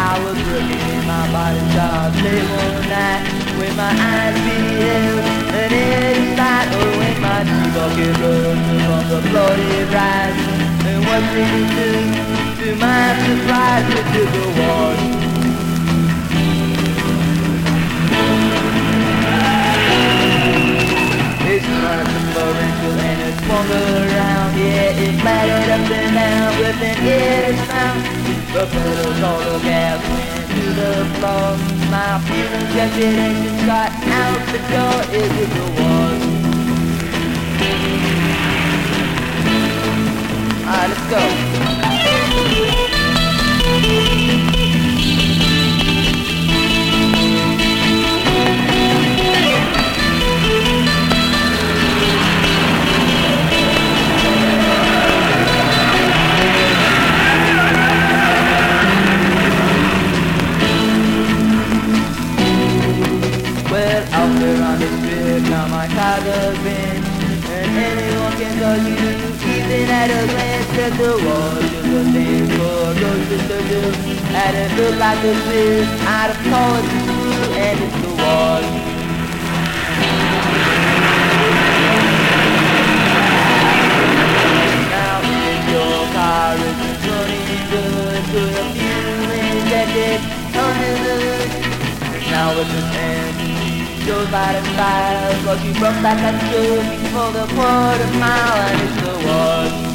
I was working in my body shop late one night when my eyes beheld an empty sight. Oh, when my teeth bucket rose from the bloody rise, and what did it do? To my surprise, it took a walk. It started to torrential and it swung around. Yeah, it battered up and down with an eerie sound. The pedals all the gas went to the floor. My fuel injected engine shot out the door. It was the war. Alright, let's go. Out there on the strip, now my car's a bin, and anyone can tell you, even at a glance, that the was just a thing for roses to do. And it looked like a fish out of college school, and it's the war. Now if your car isn't running good, put a fuel injected under the hood. Now it's just goes by the fire, but you broke like a joke for the quarter mile, and it's the war.